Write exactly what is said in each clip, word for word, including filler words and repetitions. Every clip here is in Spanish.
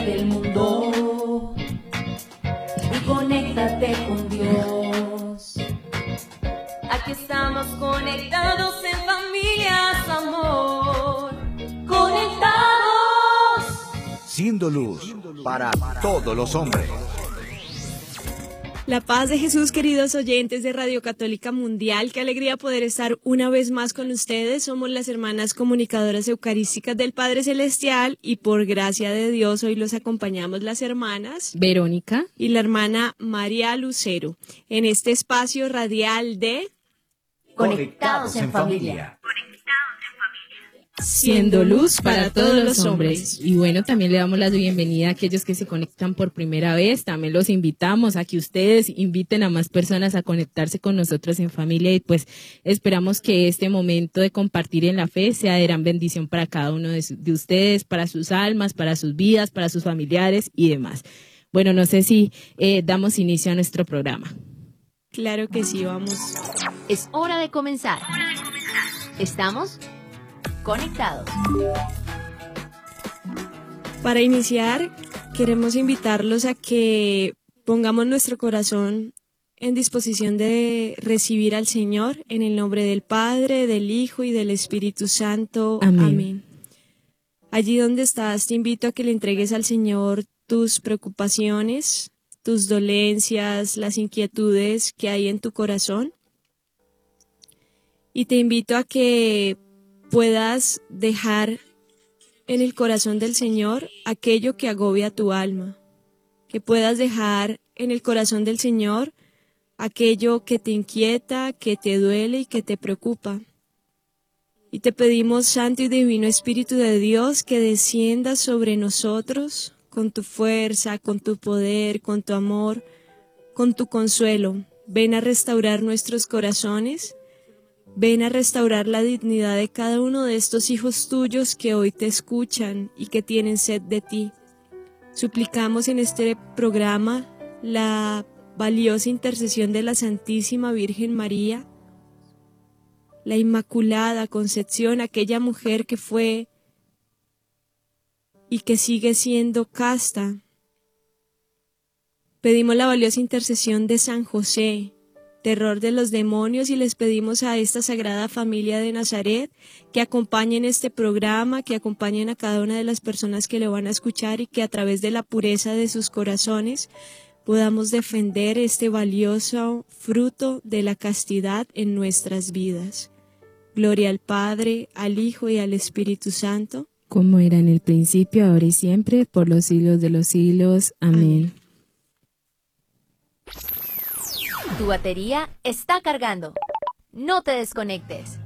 del mundo y conéctate con Dios. Aquí estamos conectados en familias, amor, conectados. Siendo luz para todos los hombres. La paz de Jesús, queridos oyentes de Radio Católica Mundial, qué alegría poder estar una vez más con ustedes. Somos las hermanas comunicadoras eucarísticas del Padre Celestial y por gracia de Dios hoy los acompañamos las hermanas Verónica y la hermana María Lucero en este espacio radial de Conectados en familia. Siendo luz para todos los hombres. Y bueno, también le damos la bienvenida a aquellos que se conectan por primera vez. También los invitamos a que ustedes inviten a más personas a conectarse con nosotros en familia y pues esperamos que este momento de compartir en la fe sea de gran bendición para cada uno de, su, de ustedes, para sus almas, para sus vidas, para sus familiares y demás. Bueno, no sé si eh, damos inicio a nuestro programa. Claro que sí, vamos. Es hora de comenzar. ¿Estamos? Conectados. Para iniciar, queremos invitarlos a que pongamos nuestro corazón en disposición de recibir al Señor en el nombre del Padre, del Hijo y del Espíritu Santo. Amén. Amén. Allí donde estás, te invito a que le entregues al Señor tus preocupaciones, tus dolencias, las inquietudes que hay en tu corazón. Y te invito a que puedas dejar en el corazón del Señor aquello que agobia tu alma, que puedas dejar en el corazón del Señor aquello que te inquieta, que te duele y que te preocupa. Y te pedimos, Santo y Divino Espíritu de Dios, que desciendas sobre nosotros con tu fuerza, con tu poder, con tu amor, con tu consuelo. Ven a restaurar nuestros corazones. Ven a restaurar la dignidad de cada uno de estos hijos tuyos que hoy te escuchan y que tienen sed de ti. Suplicamos en este programa la valiosa intercesión de la Santísima Virgen María, la Inmaculada Concepción, aquella mujer que fue y que sigue siendo casta. Pedimos la valiosa intercesión de San José, terror de los demonios, y les pedimos a esta Sagrada Familia de Nazaret que acompañen este programa, que acompañen a cada una de las personas que lo van a escuchar y que a través de la pureza de sus corazones podamos defender este valioso fruto de la castidad en nuestras vidas. Gloria al Padre, al Hijo y al Espíritu Santo, como era en el principio, ahora y siempre, por los siglos de los siglos. Amén. Amén. Tu batería está cargando. No te desconectes.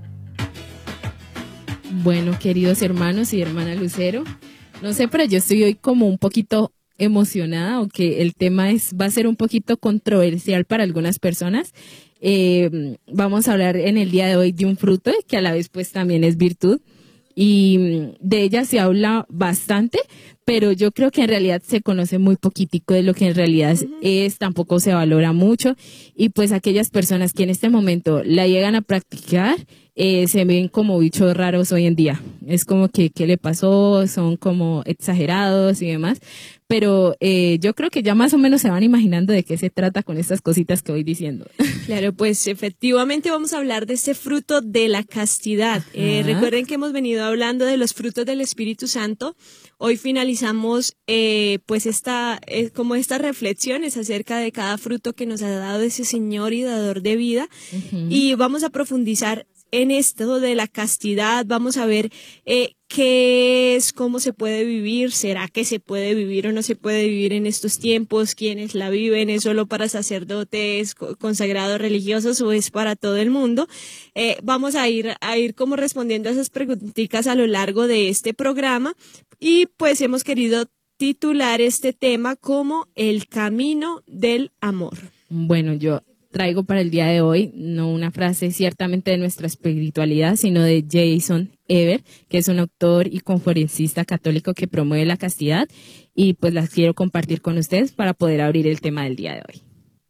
Bueno, queridos hermanos y hermana Lucero, no sé, pero yo estoy hoy como un poquito emocionada, aunque el tema es va a ser un poquito controversial para algunas personas. Eh, vamos a hablar en el día de hoy de un fruto que a la vez pues también es virtud. Y de ella se habla bastante, pero yo creo que en realidad se conoce muy poquitico de lo que en realidad uh-huh. es, tampoco se valora mucho, y pues aquellas personas que en este momento la llegan a practicar, eh, se ven como bichos raros hoy en día. Es como que, ¿qué le pasó? Son como exagerados y demás, pero eh, yo creo que ya más o menos se van imaginando de qué se trata con estas cositas que voy diciendo. Claro, pues efectivamente vamos a hablar de este fruto de la castidad. Eh, recuerden que hemos venido hablando de los frutos del Espíritu Santo. Hoy finalizamos eh, pues esta, eh, como estas reflexiones acerca de cada fruto que nos ha dado ese Señor y dador de vida. Uh-huh. Y vamos a profundizar en esto de la castidad. Vamos a ver eh, qué es, cómo se puede vivir, será que se puede vivir o no se puede vivir en estos tiempos, quiénes la viven, es solo para sacerdotes, consagrados religiosos o es para todo el mundo. Eh, vamos a ir, a ir como respondiendo a esas preguntitas a lo largo de este programa y pues hemos querido titular este tema como el camino del amor. Bueno, yo traigo para el día de hoy no una frase ciertamente de nuestra espiritualidad, sino de Jason Ever, que es un autor y conferencista católico que promueve la castidad, y pues las quiero compartir con ustedes para poder abrir el tema del día de hoy.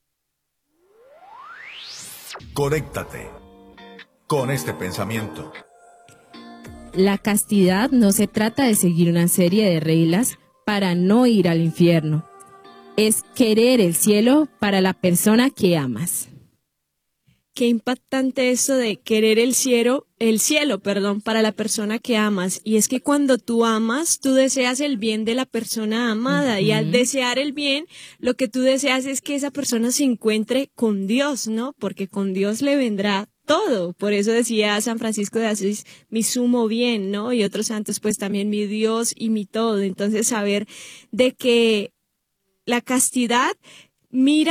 Conéctate con este pensamiento. La castidad no se trata de seguir una serie de reglas para no ir al infierno. Es querer el cielo para la persona que amas. Qué impactante esto de querer el cielo, el cielo, perdón, para la persona que amas. Y es que cuando tú amas, tú deseas el bien de la persona amada. Uh-huh. Y al desear el bien, lo que tú deseas es que esa persona se encuentre con Dios, ¿no? Porque con Dios le vendrá todo. Por eso decía San Francisco de Asís, mi sumo bien, ¿no? Y otros santos, pues también mi Dios y mi todo. Entonces, saber de que la castidad mira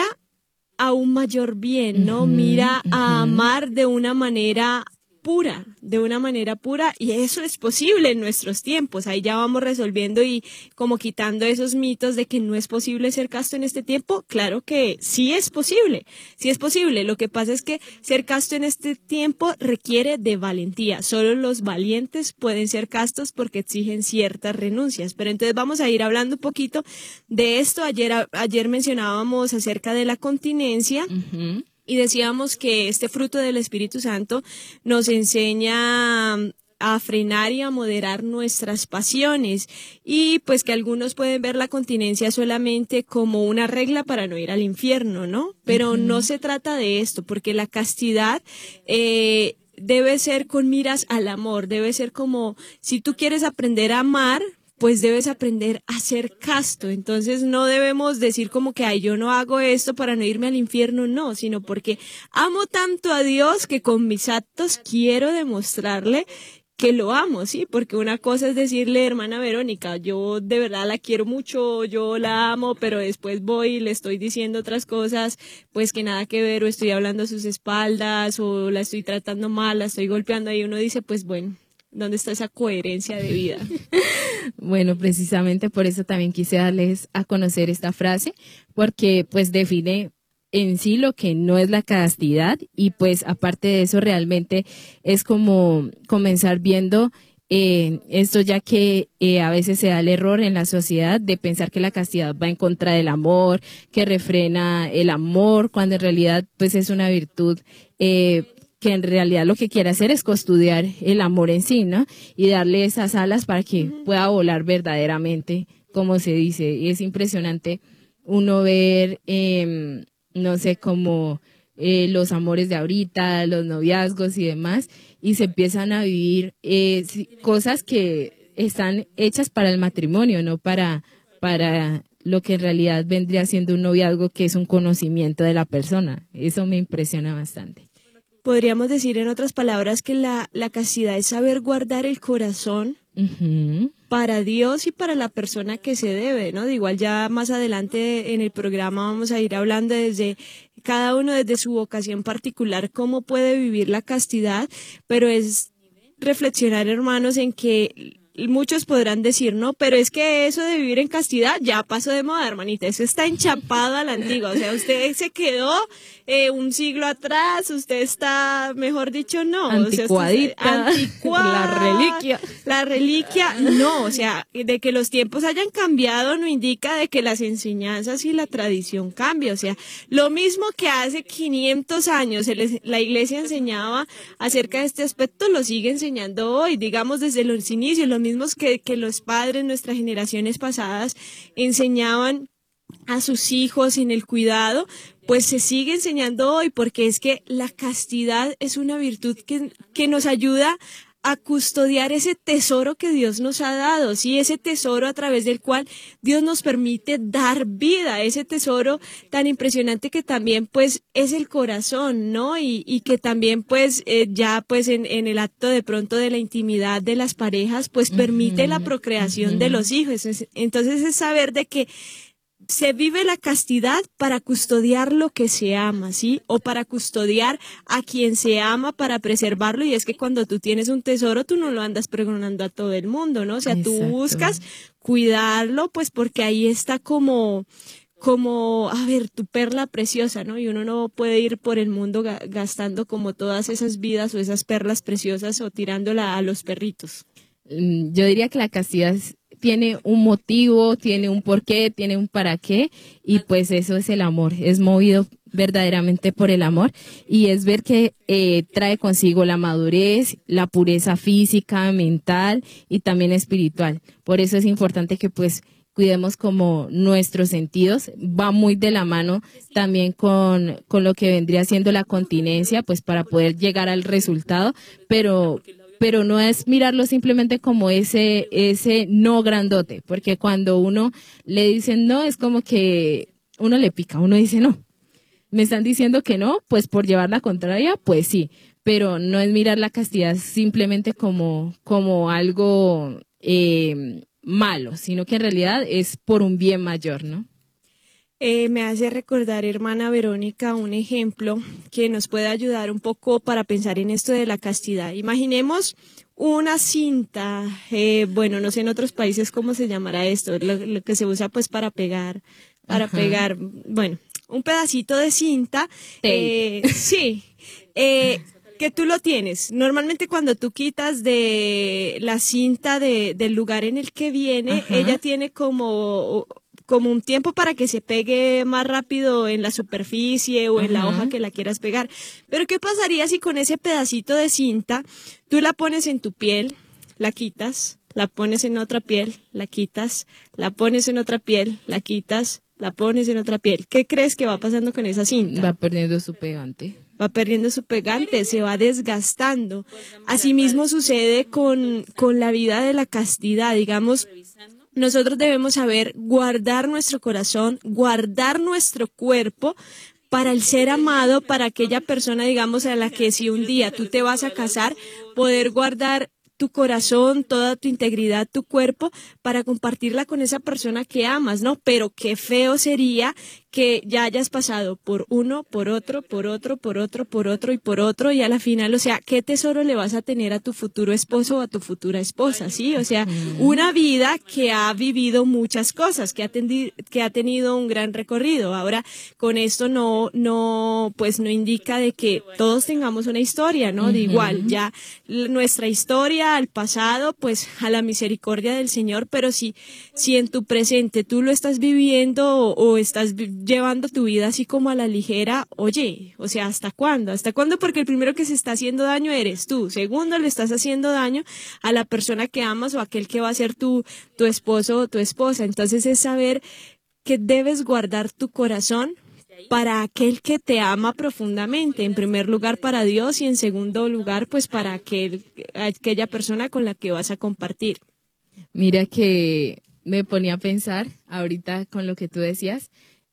a un mayor bien, ¿no? Uh-huh, Mira uh-huh. a amar de una manera pura, de una manera pura, y eso es posible en nuestros tiempos. Ahí ya vamos resolviendo y como quitando esos mitos de que no es posible ser casto en este tiempo. Claro que sí es posible, sí es posible. Lo que pasa es que ser casto en este tiempo requiere de valentía. Solo los valientes pueden ser castos porque exigen ciertas renuncias. Pero entonces vamos a ir hablando un poquito de esto. Ayer, ayer mencionábamos acerca de la continencia. Uh-huh. Y decíamos que este fruto del Espíritu Santo nos enseña a frenar y a moderar nuestras pasiones, y pues que algunos pueden ver la continencia solamente como una regla para no ir al infierno, ¿no? Pero uh-huh. no se trata de esto, porque la castidad eh, debe ser con miras al amor, debe ser como si tú quieres aprender a amar, pues debes aprender a ser casto. Entonces no debemos decir como que ay, yo no hago esto para no irme al infierno, no, sino porque amo tanto a Dios que con mis actos quiero demostrarle que lo amo, ¿sí? Porque una cosa es decirle, hermana Verónica, yo de verdad la quiero mucho, yo la amo, pero después voy y le estoy diciendo otras cosas, pues que nada que ver, o estoy hablando a sus espaldas, o la estoy tratando mal, la estoy golpeando, y uno dice, pues bueno, ¿dónde está esa coherencia de vida? Bueno, precisamente por eso también quise darles a conocer esta frase, porque pues define en sí lo que no es la castidad, y pues aparte de eso realmente es como comenzar viendo eh, esto, ya que eh, a veces se da el error en la sociedad de pensar que la castidad va en contra del amor, que refrena el amor, cuando en realidad pues es una virtud eh, que en realidad lo que quiere hacer es custodiar el amor en sí, ¿no? Y darle esas alas para que uh-huh. pueda volar verdaderamente, como se dice. Y es impresionante uno ver, eh, no sé, como eh, los amores de ahorita, los noviazgos y demás, y se empiezan a vivir eh, cosas que están hechas para el matrimonio, no para, para lo que en realidad vendría siendo un noviazgo, que es un conocimiento de la persona. Eso me impresiona bastante. Podríamos decir en otras palabras que la, la castidad es saber guardar el corazón uh-huh. para Dios y para la persona que se debe, ¿no? De igual ya más adelante en el programa vamos a ir hablando desde cada uno desde su vocación particular cómo puede vivir la castidad, pero es reflexionar, hermanos, en que muchos podrán decir, no, pero es que eso de vivir en castidad ya pasó de moda, hermanita, eso está enchapado a la antigua, o sea, usted se quedó eh, un siglo atrás, usted está, mejor dicho, no. Anticuadita, o sea, anticuada, la reliquia. La reliquia, no, o sea, de que los tiempos hayan cambiado no indica de que las enseñanzas y la tradición cambien, o sea, lo mismo que hace quinientos años la iglesia enseñaba acerca de este aspecto, lo sigue enseñando hoy, digamos desde los inicios, lo mismos que, que los padres, nuestras generaciones pasadas enseñaban a sus hijos en el cuidado, pues se sigue enseñando hoy, porque es que la castidad es una virtud que, que nos ayuda a custodiar ese tesoro que Dios nos ha dado, sí, ese tesoro a través del cual Dios nos permite dar vida, ese tesoro tan impresionante que también pues es el corazón, ¿no? Y, y que también pues eh, ya pues en, en el acto de pronto de la intimidad de las parejas pues permite uh-huh, la procreación uh-huh. de los hijos. Entonces es saber de que se vive la castidad para custodiar lo que se ama, ¿sí? O para custodiar a quien se ama, para preservarlo. Y es que cuando tú tienes un tesoro, tú no lo andas pregonando a todo el mundo, ¿no? O sea, Exacto. Tú buscas cuidarlo, pues porque ahí está como, como, a ver, tu perla preciosa, ¿no? Y uno no puede ir por el mundo ga- gastando como todas esas vidas o esas perlas preciosas o tirándola a los perritos. Yo diría que la castidad es tiene un motivo, tiene un porqué, tiene un para qué, y pues eso es el amor, es movido verdaderamente por el amor, y es ver que eh, trae consigo la madurez, la pureza física, mental y también espiritual. Por eso es importante que pues cuidemos como nuestros sentidos. Va muy de la mano también con, con lo que vendría siendo la continencia, pues para poder llegar al resultado, pero pero no es mirarlo simplemente como ese ese no grandote, porque cuando uno le dicen no, es como que uno le pica, uno dice no, me están diciendo que no, pues por llevar la contraria, pues sí, pero no es mirar la castidad simplemente como, como algo eh, malo, sino que en realidad es por un bien mayor, ¿no? Eh, me hace recordar, hermana Verónica, un ejemplo que nos puede ayudar un poco para pensar en esto de la castidad. Imaginemos una cinta, eh, bueno, no sé en otros países cómo se llamará esto, lo, lo que se usa pues para pegar, para Ajá. pegar, bueno, un pedacito de cinta, eh, sí, eh, que tú lo tienes. Normalmente cuando tú quitas de la cinta de, del lugar en el que viene, Ajá. ella tiene como... como un tiempo para que se pegue más rápido en la superficie o en uh-huh. la hoja que la quieras pegar. Pero ¿qué pasaría si con ese pedacito de cinta tú la pones en tu piel, la quitas, la pones en otra piel, la quitas, la pones en otra piel, la quitas, la pones en otra piel? ¿Qué crees que va pasando con esa cinta? Va perdiendo su pegante. Va perdiendo su pegante, se va desgastando. Asimismo sucede con, con la vida de la castidad, digamos. Nosotros debemos saber guardar nuestro corazón, guardar nuestro cuerpo para el ser amado, para aquella persona, digamos, a la que si un día tú te vas a casar, poder guardar tu corazón, toda tu integridad, tu cuerpo, para compartirla con esa persona que amas, ¿no? Pero qué feo sería que ya hayas pasado por uno, por otro, por otro, por otro, por otro y por otro, y a la final, o sea, ¿qué tesoro le vas a tener a tu futuro esposo o a tu futura esposa, sí? O sea, una vida que ha vivido muchas cosas, que ha, tendi- que ha tenido un gran recorrido. Ahora, con esto no, no, pues no indica de que todos tengamos una historia, ¿no? De igual, ya nuestra historia al pasado, pues a la misericordia del Señor, pero si, si en tu presente tú lo estás viviendo o, o estás llevando tu vida así como a la ligera, oye, o sea, ¿hasta cuándo? ¿Hasta cuándo? Porque el primero que se está haciendo daño eres tú. Segundo, le estás haciendo daño a la persona que amas o a aquel que va a ser tu, tu esposo o tu esposa. Entonces es saber que debes guardar tu corazón para aquel que te ama profundamente, en primer lugar para Dios y en segundo lugar pues para aquel, aquella persona con la que vas a compartir. Mira que me ponía a pensar ahorita con lo que tú decías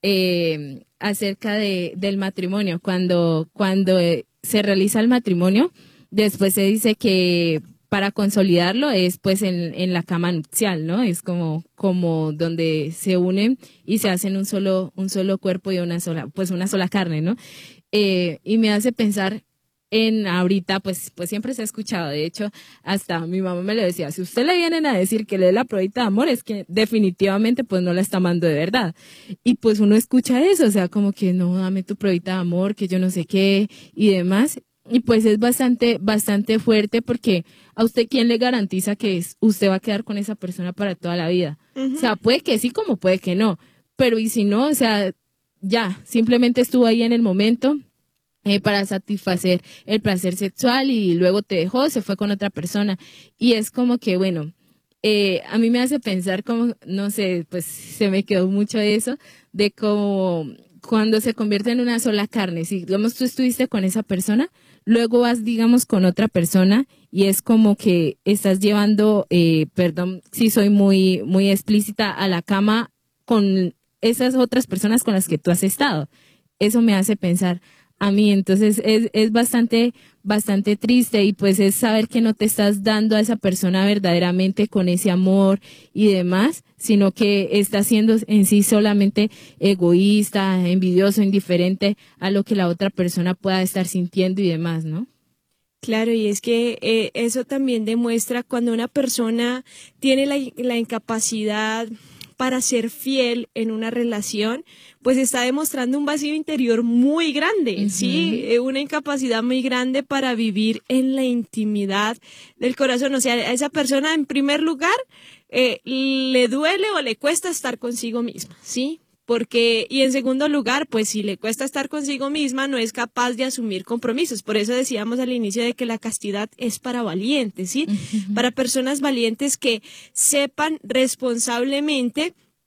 eh, acerca de, del matrimonio. Cuando, cuando eh, se realiza el matrimonio, después se dice que para consolidarlo es pues en, en la cama nupcial, ¿no? Es como, como donde se unen y se hacen un solo, un solo cuerpo y una sola, pues una sola carne, ¿no? Eh, y me hace pensar en ahorita, pues, pues siempre se ha escuchado, de hecho, hasta mi mamá me lo decía, si usted le vienen a decir que le dé la probita de amor, es que definitivamente pues no la está amando de verdad. Y pues uno escucha eso, o sea, como que no, dame tu probita de amor, que yo no sé qué y demás. Y pues es bastante, bastante fuerte porque a usted quién le garantiza que es, usted va a quedar con esa persona para toda la vida. Uh-huh. O sea, puede que sí como puede que no, pero y si no, o sea, ya, simplemente estuvo ahí en el momento eh, para satisfacer el placer sexual y luego te dejó, se fue con otra persona. Y es como que, bueno, eh, a mí me hace pensar como, no sé, pues se me quedó mucho eso de cómo cuando se convierte en una sola carne, si digamos tú estuviste con esa persona, luego vas, digamos, con otra persona y es como que estás llevando, eh, perdón si soy muy, muy explícita, a la cama con esas otras personas con las que tú has estado. Eso me hace pensar a mí, entonces es, es bastante, bastante triste y pues es saber que no te estás dando a esa persona verdaderamente con ese amor y demás, sino que estás siendo en sí solamente egoísta, envidioso, indiferente a lo que la otra persona pueda estar sintiendo y demás, ¿no? Claro, y es que eh, eso también demuestra cuando una persona tiene la, la incapacidad para ser fiel en una relación, pues está demostrando un vacío interior muy grande, uh-huh. ¿sí? Una incapacidad muy grande para vivir en la intimidad del corazón. O sea, a esa persona, en primer lugar, eh, le duele o le cuesta estar consigo misma, ¿sí? Porque, y en segundo lugar, pues si le cuesta estar consigo misma, no es capaz de asumir compromisos. Por eso decíamos al inicio de que la castidad es para valientes, ¿sí? Uh-huh. Para personas valientes que sepan responsablemente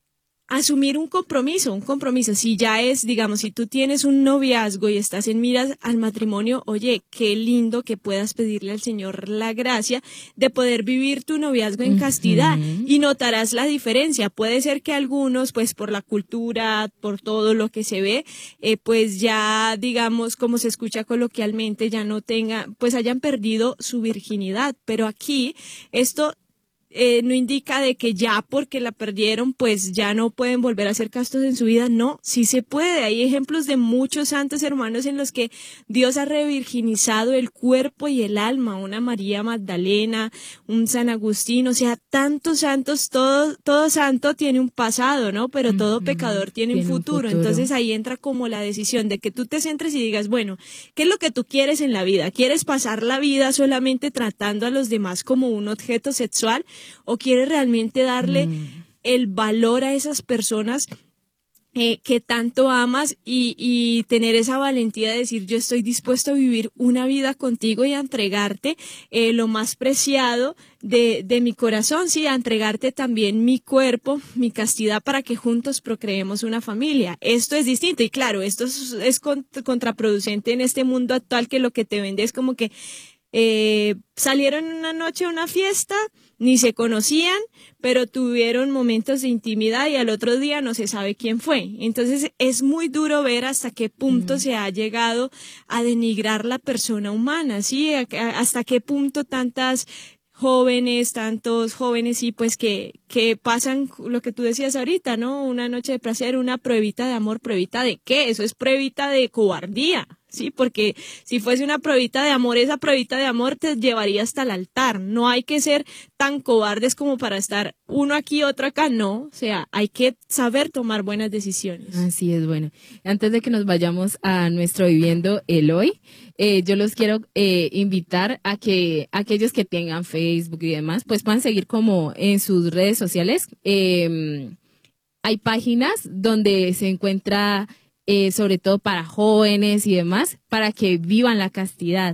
asumir un compromiso, un compromiso. Si ya es, digamos, si tú tienes un noviazgo y estás en miras al matrimonio, oye, qué lindo que puedas pedirle al Señor la gracia de poder vivir tu noviazgo en castidad, uh-huh. y notarás la diferencia. Puede ser que algunos, pues por la cultura, por todo lo que se ve, eh, pues ya, digamos, como se escucha coloquialmente, ya no tengan, pues hayan perdido su virginidad. Pero aquí, esto Eh, no indica de que ya porque la perdieron pues ya no pueden volver a ser castos en su vida. No, sí se puede. Hay ejemplos de muchos santos hermanos en los que Dios ha revirginizado el cuerpo y el alma. Una María Magdalena, un San Agustín, o sea, tantos santos. Todo, todo santo tiene un pasado, ¿no? Pero todo pecador tiene, tiene un, futuro. un futuro. Entonces ahí entra como la decisión de que tú te centres y digas, bueno, ¿qué es lo que tú quieres en la vida? ¿Quieres pasar la vida solamente tratando a los demás como un objeto sexual? ¿O quieres realmente darle mm. el valor a esas personas eh, que tanto amas y, y tener esa valentía de decir, yo estoy dispuesto a vivir una vida contigo y a entregarte eh, lo más preciado de, de mi corazón, sí, a entregarte también mi cuerpo, mi castidad, para que juntos procreemos una familia? Esto es distinto y claro, esto es, es contraproducente en este mundo actual, que lo que te vende es como que eh, salieron una noche a una fiesta, ni se conocían, pero tuvieron momentos de intimidad y al otro día no se sabe quién fue. Entonces es muy duro ver hasta qué punto mm. se ha llegado a denigrar la persona humana, ¿sí? Hasta qué punto tantas jóvenes, tantos jóvenes, sí, pues que, que pasan lo que tú decías ahorita, ¿no? Una noche de placer, una pruebita de amor. ¿Pruebita de qué? Eso es pruebita de cobardía, ¿sí? Porque si fuese una pruebita de amor, esa pruebita de amor te llevaría hasta el altar. No hay que ser tan cobardes como para estar uno aquí, otro acá, no. O sea, hay que saber tomar buenas decisiones. Así es, bueno. Antes de que nos vayamos a nuestro Viviendo el Hoy, eh, yo los quiero eh, invitar a que aquellos que tengan Facebook y demás, pues puedan seguir como en sus redes sociales. Eh, hay páginas donde se encuentra Eh, sobre todo para jóvenes y demás, para que vivan la castidad.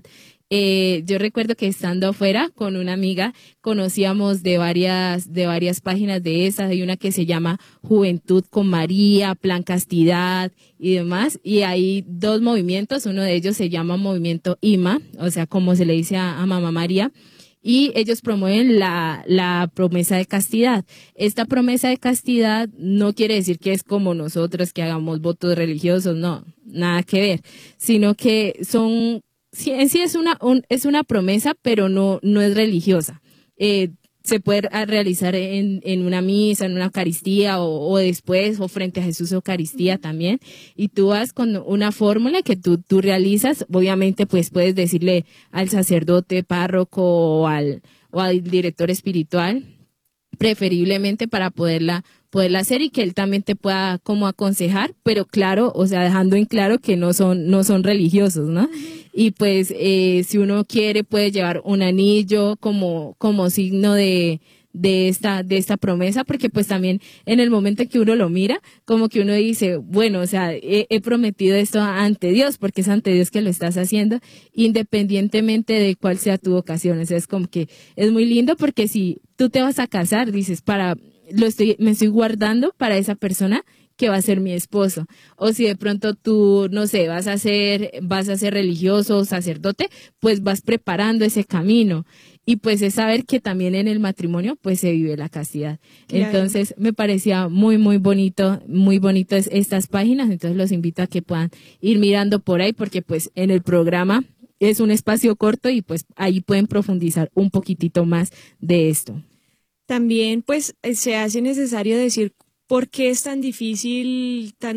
Eh, yo recuerdo que estando afuera con una amiga, conocíamos de varias, de varias páginas de esas. Hay una que se llama Juventud con María, Plan Castidad y demás. Y hay dos movimientos, uno de ellos se llama Movimiento I M A, o sea, como se le dice a, a Mamá María. Y ellos promueven la, la promesa de castidad. Esta promesa de castidad no quiere decir que es como nosotros, que hagamos votos religiosos, no, nada que ver, sino que son, en sí es una, un, es una promesa, pero no, no es religiosa. Eh, se puede realizar en, en una misa, en una Eucaristía o, o después o frente a Jesús Eucaristía también. Y tú vas con una fórmula que tú, tú realizas. Obviamente pues puedes decirle al sacerdote, párroco o al, o al director espiritual, preferiblemente para poderla poderla hacer y que él también te pueda como aconsejar, pero claro, o sea, dejando en claro que no son no son religiosos, ¿no? Y pues eh, si uno quiere puede llevar un anillo como como signo de de esta de esta promesa, porque pues también en el momento en que uno lo mira, como que uno dice, bueno, o sea, he, he prometido esto ante Dios, porque es ante Dios que lo estás haciendo, independientemente de cuál sea tu vocación. O sea, es como que es muy lindo, porque si tú te vas a casar, dices, para lo estoy me estoy guardando para esa persona que va a ser mi esposo. O si de pronto tú, no sé, vas a ser, vas a ser religioso o sacerdote, pues vas preparando ese camino. Y pues es saber que también en el matrimonio pues se vive la castidad. Claro. Entonces me parecía muy, muy bonito, muy bonito es, estas páginas. Entonces los invito a que puedan ir mirando por ahí, porque pues en el programa es un espacio corto y pues ahí pueden profundizar un poquitito más de esto. También pues se hace necesario decir por qué es tan difícil, tan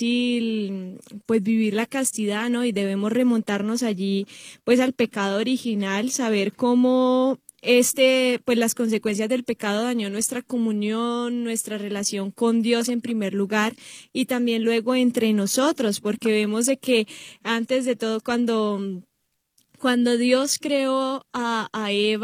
difícil pues vivir la castidad, ¿no? Y debemos remontarnos allí pues al pecado original, saber cómo este pues las consecuencias del pecado dañó nuestra comunión, nuestra relación con Dios en primer lugar, y también luego entre nosotros, porque vemos de que antes de todo cuando, cuando Dios creó a, a Eva,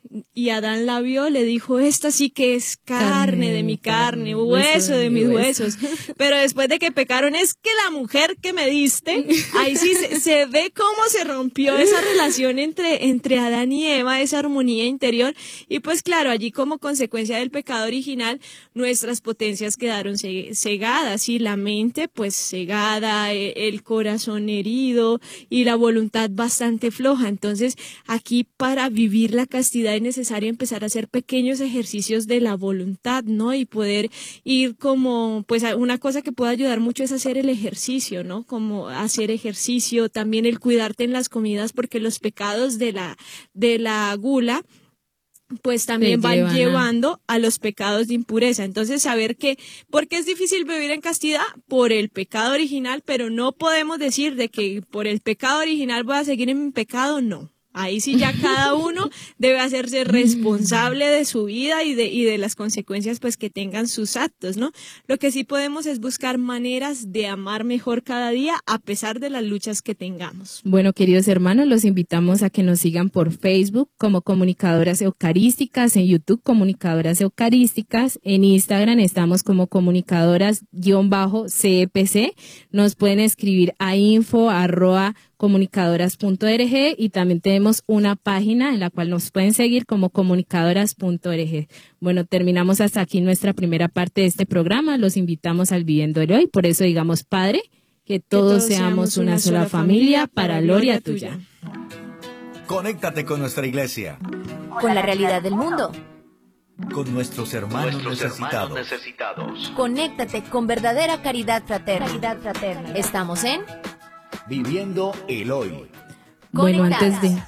y Adán la vio, le dijo, esta sí que es carne, carne de mi carne, carne hueso de, de mis hueso. huesos. Pero después de que pecaron, es que la mujer que me diste, ahí sí se, se ve cómo se rompió esa relación entre, entre Adán y Eva, esa armonía interior. Y pues claro, allí como consecuencia del pecado original, nuestras potencias quedaron cegadas y la mente pues cegada, el corazón herido y la voluntad bastante floja. Entonces aquí para vivir la castidad es necesario empezar a hacer pequeños ejercicios de la voluntad, ¿no? Y poder ir como, pues una cosa que puede ayudar mucho es hacer el ejercicio, ¿no? Como hacer ejercicio, también el cuidarte en las comidas, porque los pecados de la, de la gula pues también van llevan llevando a... a los pecados de impureza. Entonces saber que, ¿por qué es difícil vivir en castidad? Por el pecado original, pero no podemos decir de que por el pecado original voy a seguir en mi pecado, no. Ahí sí ya cada uno debe hacerse responsable de su vida y de, y de las consecuencias pues que tengan sus actos, ¿no? Lo que sí podemos es buscar maneras de amar mejor cada día a pesar de las luchas que tengamos. Bueno, queridos hermanos, los invitamos a que nos sigan por Facebook como Comunicadoras Eucarísticas, en YouTube Comunicadoras Eucarísticas, en Instagram estamos como Comunicadoras-C P C, nos pueden escribir a info arroba comunicadoras punto org y también tenemos una página en la cual nos pueden seguir como comunicadoras punto org. Bueno, terminamos hasta aquí nuestra primera parte de este programa. Los invitamos al Viviendo el Hoy. Por eso digamos, Padre, que todos, que todos seamos una, una sola familia para gloria tuya. Conéctate con nuestra iglesia. Con la realidad del mundo. Con nuestros hermanos, nuestros necesitados. hermanos necesitados. Conéctate con verdadera caridad fraterna. Caridad fraterna. Estamos en Viviendo el Hoy. Bueno, antes de,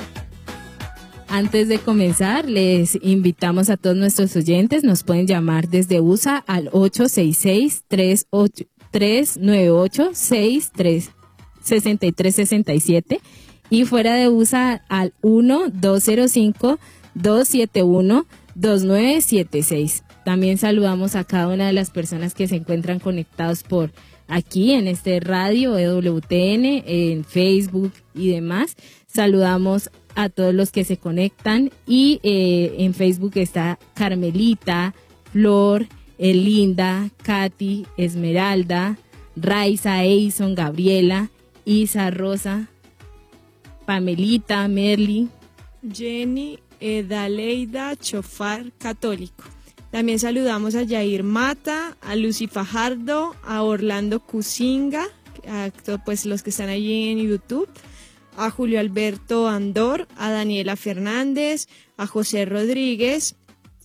antes de comenzar, les invitamos a todos nuestros oyentes, nos pueden llamar desde U S A al ocho seis seis, tres nueve ocho, seis tres seis tres seis siete y fuera de U S A al uno dos cero cinco, dos siete uno, dos nueve siete seis. También saludamos a cada una de las personas que se encuentran conectados por aquí en este radio E W T N, en Facebook y demás. Saludamos a todos los que se conectan y eh, en Facebook está Carmelita, Flor, Elinda, Katy, Esmeralda, Raiza, Eison, Gabriela, Isa, Rosa, Pamelita, Merly, Jenny, Edaleida, Chofar, Católico. También saludamos a Yair Mata, a Lucy Fajardo, a Orlando Cusinga, a pues los que están allí en YouTube, a Julio Alberto Andor, a Daniela Fernández, a José Rodríguez,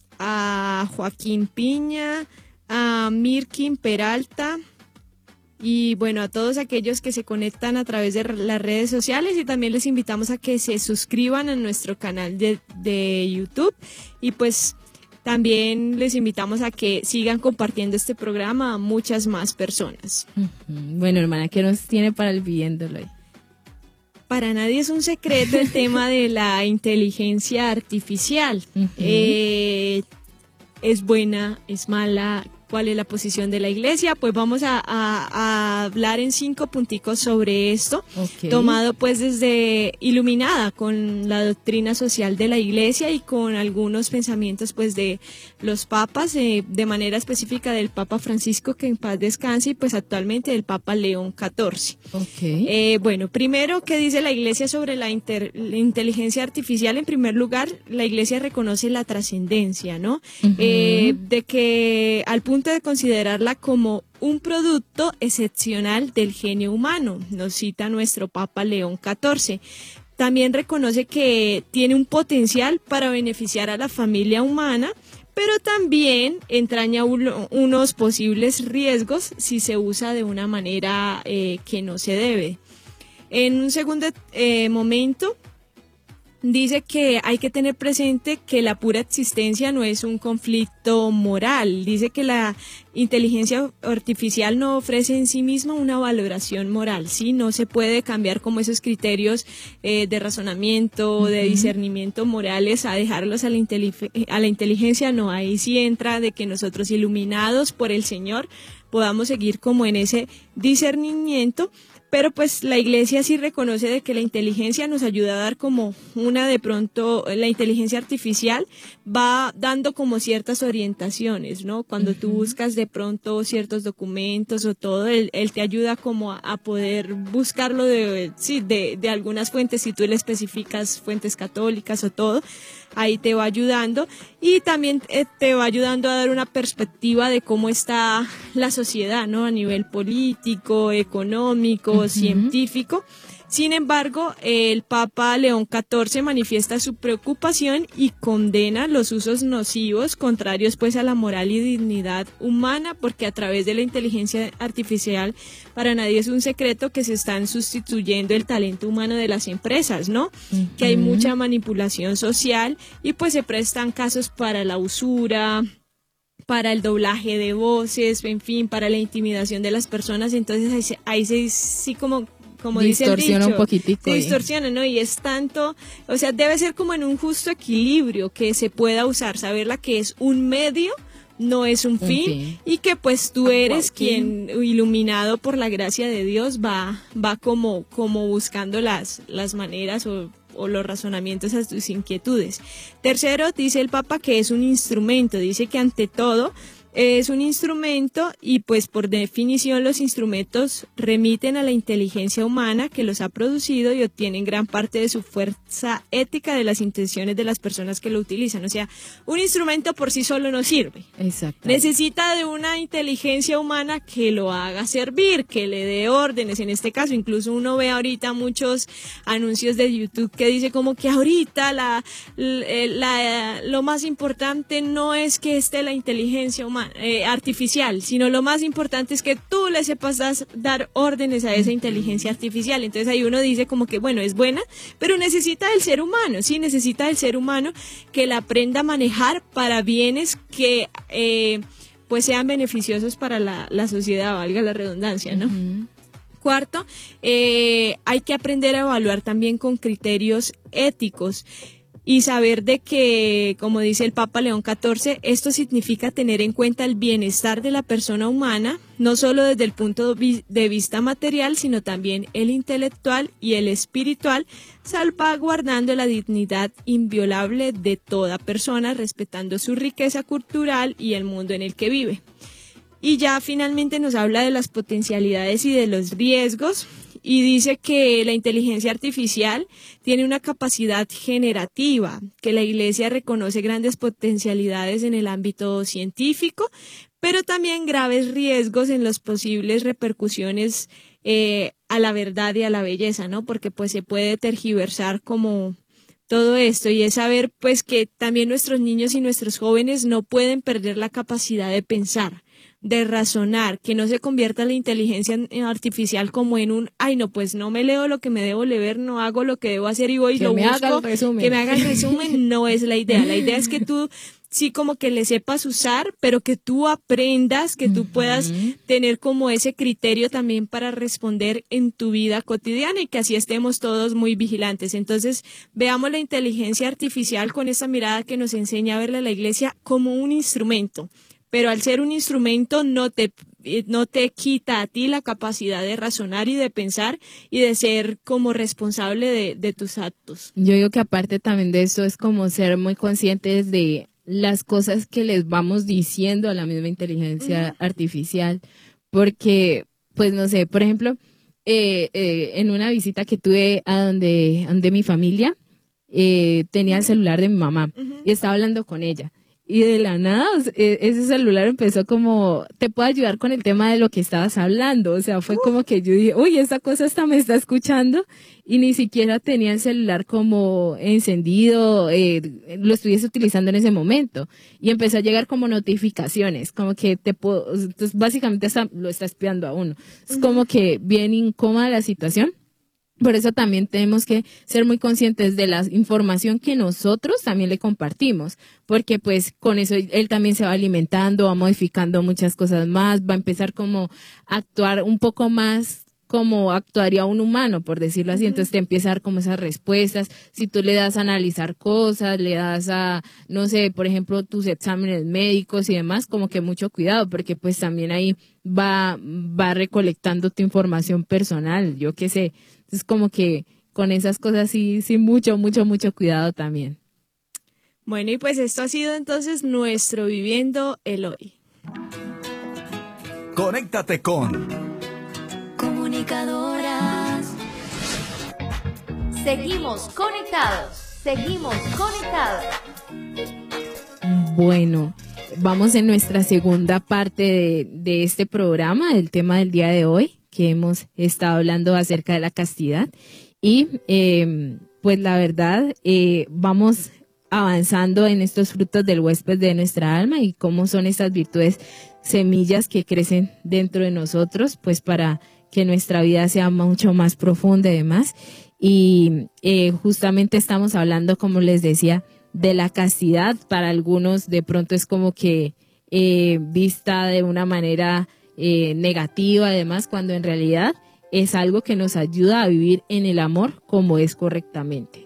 a Joaquín Piña, a Mirkin Peralta y bueno, a todos aquellos que se conectan a través de las redes sociales, y también les invitamos a que se suscriban a nuestro canal de, de YouTube y pues también les invitamos a que sigan compartiendo este programa a muchas más personas. Bueno, hermana, ¿qué nos tiene para el Viviéndolo hoy? Para nadie es un secreto el tema de la inteligencia artificial. Uh-huh. Eh, ¿Es buena? ¿Es mala? ¿Cuál es la posición de la iglesia? Pues vamos a, a, a hablar en cinco punticos sobre esto, okay. Tomado pues desde Iluminada, con la doctrina social de la iglesia y con algunos pensamientos pues de los papas, eh, de manera específica del Papa Francisco, que en paz descanse, y pues actualmente del Papa León catorce. Okay. Eh, bueno, primero, ¿qué dice la iglesia sobre la, inter, la inteligencia artificial? En primer lugar, la iglesia reconoce la trascendencia, ¿no? Uh-huh. Eh, de que al punto de considerarla como un producto excepcional del genio humano, nos cita nuestro Papa León catorce. También reconoce que tiene un potencial para beneficiar a la familia humana, pero también entraña uno, unos posibles riesgos si se usa de una manera eh, que no se debe. En un segundo eh, momento, dice que hay que tener presente que la pura existencia no es un conflicto moral. Dice que la inteligencia artificial no ofrece en sí misma una valoración moral, ¿sí? No se puede cambiar como esos criterios eh, de razonamiento, uh-huh. de discernimiento morales a dejarlos a la, intelig- a la inteligencia. No, ahí sí entra de que nosotros, iluminados por el Señor, podamos seguir como en ese discernimiento. pero pues la iglesia sí reconoce de que la inteligencia nos ayuda a dar como una de pronto, la inteligencia artificial va dando como ciertas orientaciones, ¿no? Cuando uh-huh. tú buscas de pronto ciertos documentos o todo, él, él te ayuda como a, a poder buscarlo de, sí, de, de algunas fuentes, si tú le especificas fuentes católicas o todo, ahí te va ayudando y también eh, te va ayudando a dar una perspectiva de cómo está la sociedad, ¿no? A nivel político, económico, uh-huh. científico. Sin embargo, el Papa León catorce manifiesta su preocupación y condena los usos nocivos contrarios pues a la moral y dignidad humana, porque a través de la inteligencia artificial para nadie es un secreto que se están sustituyendo el talento humano de las empresas, ¿no? Uh-huh. Que hay mucha manipulación social y pues se prestan casos para la usura, para el doblaje de voces, en fin, para la intimidación de las personas. Entonces ahí, se, ahí se, sí como... como dice el dicho, distorsiona un poquitico. Se distorsiona, ¿no? Y es tanto, o sea, debe ser como en un justo equilibrio que se pueda usar, saberla que es un medio, no es un fin, okay. y que pues tú eres quien, iluminado por la gracia de Dios, va, va como, como buscando las, las maneras o, o los razonamientos a tus inquietudes. Tercero, dice el Papa que es un instrumento, dice que ante todo es un instrumento y pues por definición los instrumentos remiten a la inteligencia humana que los ha producido y obtienen gran parte de su fuerza ética de las intenciones de las personas que lo utilizan. O sea, un instrumento por sí solo no sirve. Exacto. Necesita de una inteligencia humana que lo haga servir, que le dé órdenes. En este caso, incluso uno ve ahorita muchos anuncios de YouTube que dice como que ahorita la, la, la, lo más importante no es que esté la inteligencia humana, Eh, artificial, sino lo más importante es que tú le sepas das, dar órdenes a esa inteligencia artificial. Entonces ahí uno dice como que bueno, es buena, pero necesita del ser humano, sí, necesita del ser humano que la aprenda a manejar para bienes que eh, pues sean beneficiosos para la, la sociedad, valga la redundancia, ¿no? Uh-huh. Cuarto, eh, hay que aprender a evaluar también con criterios éticos. Y saber de que, como dice el Papa León catorce, esto significa tener en cuenta el bienestar de la persona humana, no solo desde el punto de vista material, sino también el intelectual y el espiritual, salvaguardando la dignidad inviolable de toda persona, respetando su riqueza cultural y el mundo en el que vive. Y ya finalmente nos habla de las potencialidades y de los riesgos. Y dice que la inteligencia artificial tiene una capacidad generativa, que la Iglesia reconoce grandes potencialidades en el ámbito científico, pero también graves riesgos en las posibles repercusiones eh, a la verdad y a la belleza, ¿no? Porque pues se puede tergiversar como todo esto, y es saber pues que también nuestros niños y nuestros jóvenes no pueden perder la capacidad de pensar, de razonar, que no se convierta la inteligencia artificial como en un, ay no, pues no me leo lo que me debo leer, no hago lo que debo hacer y voy y lo busco, haga el resumen. Que me haga el resumen, no es la idea. La idea es que tú sí como que le sepas usar, pero que tú aprendas, que tú puedas uh-huh. tener como ese criterio también para responder en tu vida cotidiana y que así estemos todos muy vigilantes. Entonces, veamos la inteligencia artificial con esa mirada que nos enseña a verla a la Iglesia como un instrumento. Pero al ser un instrumento no te, no te quita a ti la capacidad de razonar y de pensar y de ser como responsable de, de tus actos. Yo digo que aparte también de eso es como ser muy conscientes de las cosas que les vamos diciendo a la misma inteligencia uh-huh. artificial, porque, pues no sé, por ejemplo, eh, eh, en una visita que tuve a donde, a donde mi familia, eh, tenía el celular de mi mamá uh-huh. y estaba hablando con ella. Y de la nada, ese celular empezó como, te puedo ayudar con el tema de lo que estabas hablando. O sea, fue como que yo dije, uy, esta cosa hasta me está escuchando. Y ni siquiera tenía el celular como encendido, eh, lo estuviese utilizando en ese momento. Y empezó a llegar como notificaciones, como que te puedo, entonces básicamente hasta lo está espiando a uno. Es como que bien incómoda la situación. Por eso también tenemos que ser muy conscientes de la información que nosotros también le compartimos, porque pues con eso él también se va alimentando, va modificando muchas cosas más, va a empezar como a actuar un poco más como actuaría un humano, por decirlo así. Entonces te empieza a dar como esas respuestas. Si tú le das a analizar cosas, le das a, no sé, por ejemplo, tus exámenes médicos y demás, como que mucho cuidado, porque pues también ahí va, va recolectando tu información personal, yo qué sé. Entonces como que con esas cosas sí, sí, mucho, mucho, mucho cuidado también. Bueno, y pues esto ha sido entonces nuestro Viviendo el Hoy. Conéctate con Comunicadoras. Seguimos conectados. Seguimos conectados. Bueno, vamos en nuestra segunda parte de, de este programa, del tema del día de hoy, que hemos estado hablando acerca de la castidad. Y eh, pues la verdad, eh, vamos avanzando en estos frutos del huésped de nuestra alma y cómo son estas virtudes, semillas que crecen dentro de nosotros, pues para que nuestra vida sea mucho más profunda y demás. Y eh, justamente estamos hablando, como les decía, de la castidad. Para algunos de pronto es como que eh, vista de una manera eh, negativa, además, cuando en realidad es algo que nos ayuda a vivir en el amor como es correctamente.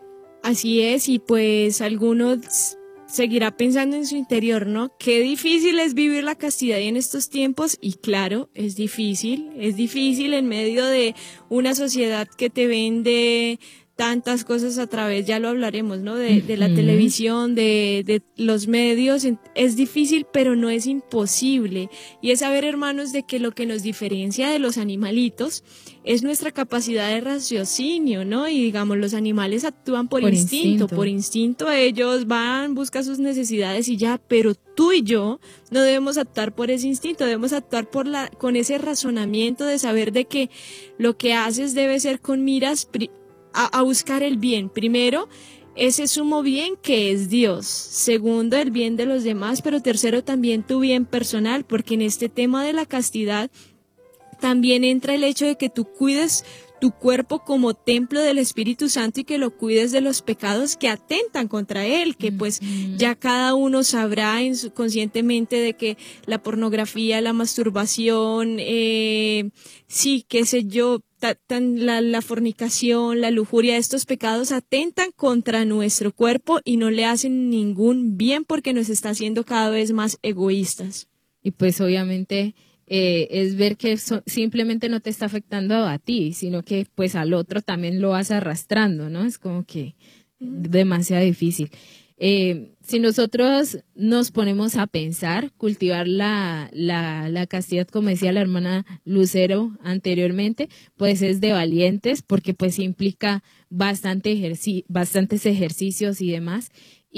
Así es, y pues algunos seguirá pensando en su interior, ¿no? Qué difícil es vivir la castidad en estos tiempos, y claro, es difícil, es difícil en medio de una sociedad que te vende tantas cosas a través, ya lo hablaremos, ¿no? De, de la televisión, de, de los medios. Es difícil, pero no es imposible. Y es saber, hermanos, de que lo que nos diferencia de los animalitos es nuestra capacidad de raciocinio, ¿no? Y digamos, los animales actúan por, por instinto. instinto, por instinto ellos van, buscan sus necesidades y ya, pero tú y yo no debemos actuar por ese instinto, debemos actuar por la, con ese razonamiento de saber de que lo que haces debe ser con miras pri- A, a buscar el bien. Primero, ese sumo bien que es Dios. Segundo, el bien de los demás, pero tercero, también tu bien personal, porque en este tema de la castidad también entra el hecho de que tú cuides tu cuerpo como templo del Espíritu Santo y que lo cuides de los pecados que atentan contra él, que pues ya cada uno sabrá en su, conscientemente de que la pornografía, la masturbación, eh, sí, qué sé yo, ta, tan, la, la fornicación, la lujuria, estos pecados atentan contra nuestro cuerpo y no le hacen ningún bien porque nos está haciendo cada vez más egoístas. Y pues obviamente Eh, es ver que eso simplemente no te está afectando a ti, sino que pues al otro también lo vas arrastrando, ¿no? Es como que demasiado difícil. Eh, si nosotros nos ponemos a pensar, cultivar la, la, la castidad, como decía la hermana Lucero anteriormente, pues es de valientes, porque pues implica bastante ejerci- bastantes ejercicios y demás.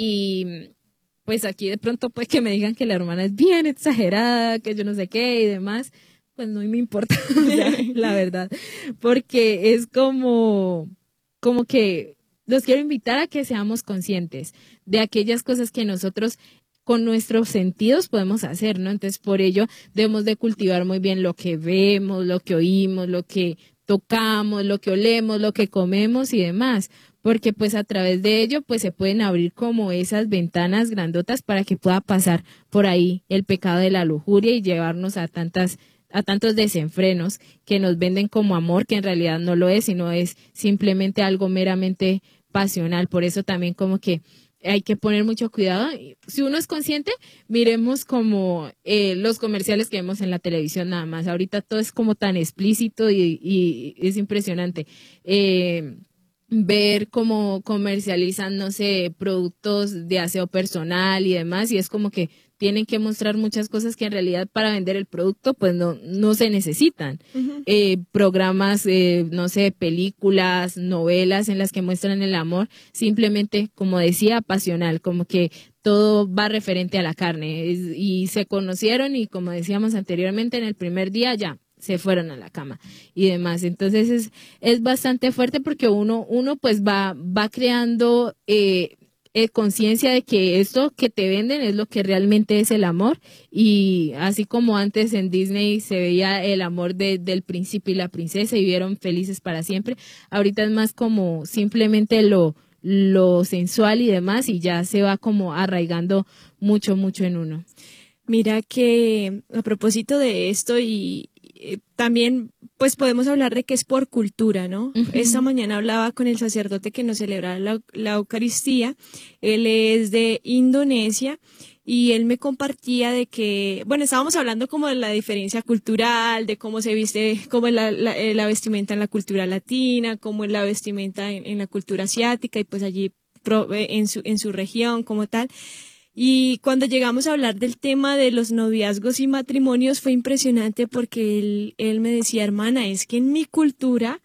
Y pues aquí de pronto pues que me digan que la hermana es bien exagerada, que yo no sé qué y demás, pues no me importa, o sea, la verdad, porque es como, como que los quiero invitar a que seamos conscientes de aquellas cosas que nosotros con nuestros sentidos podemos hacer, ¿no? Entonces por ello debemos de cultivar muy bien lo que vemos, lo que oímos, lo que tocamos, lo que olemos, lo que comemos y demás, porque pues a través de ello pues se pueden abrir como esas ventanas grandotas para que pueda pasar por ahí el pecado de la lujuria y llevarnos a tantas a tantos desenfrenos que nos venden como amor, que en realidad no lo es, sino es simplemente algo meramente pasional. Por eso también como que hay que poner mucho cuidado. Si uno es consciente, miremos como eh, los comerciales que vemos en la televisión nada más. Ahorita todo es como tan explícito y, y es impresionante. Eh, ver cómo comercializan, no sé, productos de aseo personal y demás, y es como que tienen que mostrar muchas cosas que en realidad para vender el producto pues no, no se necesitan. Uh-huh. Eh, programas, eh, no sé, películas, novelas en las que muestran el amor, simplemente, como decía, pasional, como que todo va referente a la carne, es, y se conocieron y como decíamos anteriormente, en el primer día ya se fueron a la cama y demás. Entonces es, es bastante fuerte porque uno, uno pues va, va creando eh, eh, conciencia de que esto que te venden es lo que realmente es el amor, y así como antes en Disney se veía el amor de, del príncipe y la princesa y vivieron felices para siempre, ahorita es más como simplemente lo, lo sensual y demás, y ya se va como arraigando mucho, mucho en uno. Mira que a propósito de esto y eh, también pues podemos hablar de que es por cultura, ¿no? Uh-huh. Esta mañana hablaba con el sacerdote que nos celebra la, la Eucaristía, él es de Indonesia, y él me compartía de que, bueno, estábamos hablando como de la diferencia cultural, de cómo se viste, cómo es la, la, la vestimenta en la cultura latina, cómo es la vestimenta en, en la cultura asiática y pues allí en su, en su región como tal. Y cuando llegamos a hablar del tema de los noviazgos y matrimonios fue impresionante porque él, él me decía, hermana, es que en mi cultura